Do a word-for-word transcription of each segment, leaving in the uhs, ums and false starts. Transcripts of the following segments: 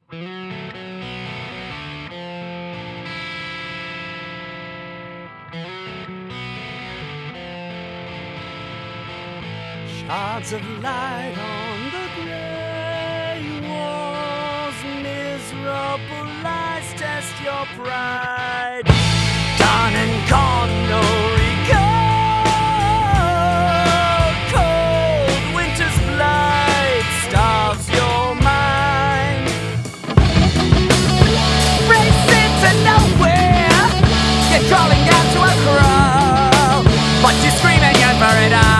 Shards of light on the grey walls, miserable lies test your pride. Done and gone, no recall. Cold winter's blight starves your mind. Race into nowhere, you're crawling down to a crawl, but you're screaming out for it all.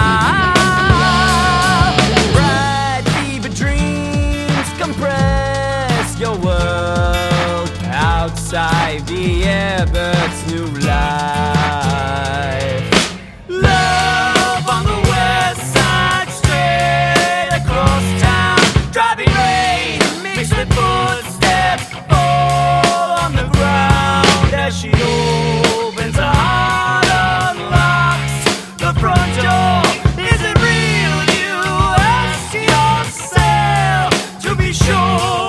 Compress your world outside the airbird's new life. Love on the west side, straight across town. Driving rain mixed with footsteps, all on the ground. As she opens her heart, unlocks the front door. Is it real? You ask yourself to be sure.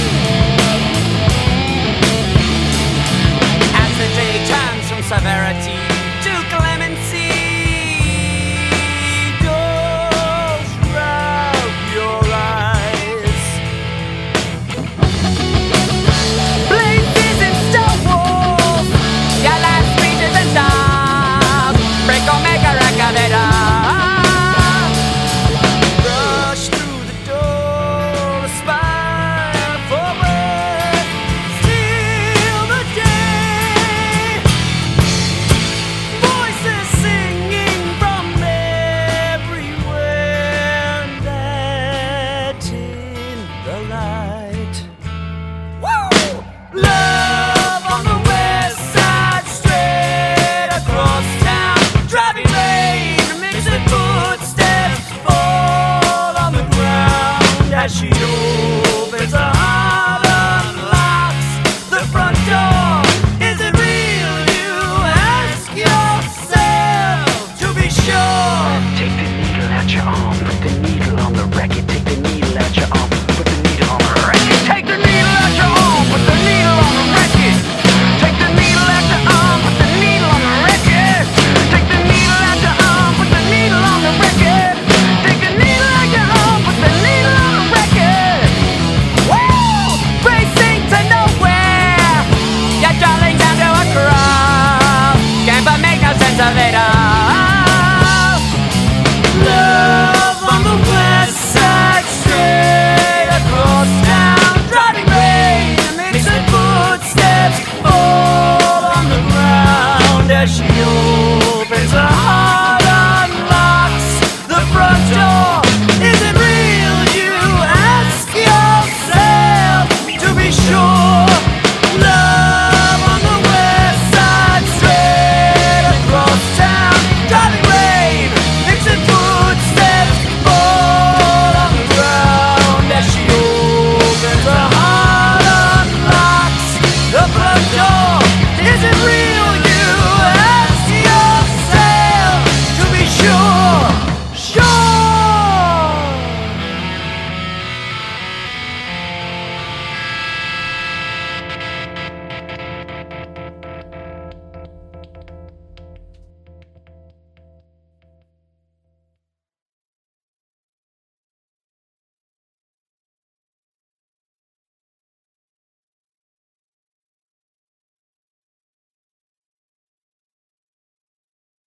As the day turns from severity